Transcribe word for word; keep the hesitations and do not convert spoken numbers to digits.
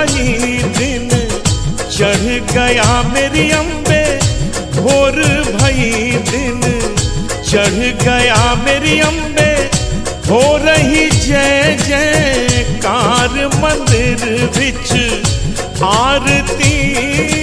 भई दिन चढ़ गया मेरी अम्बे, भोर भई दिन चढ़ गया मेरी अम्बे, हो रही जय जयकार मंदिर विच आरती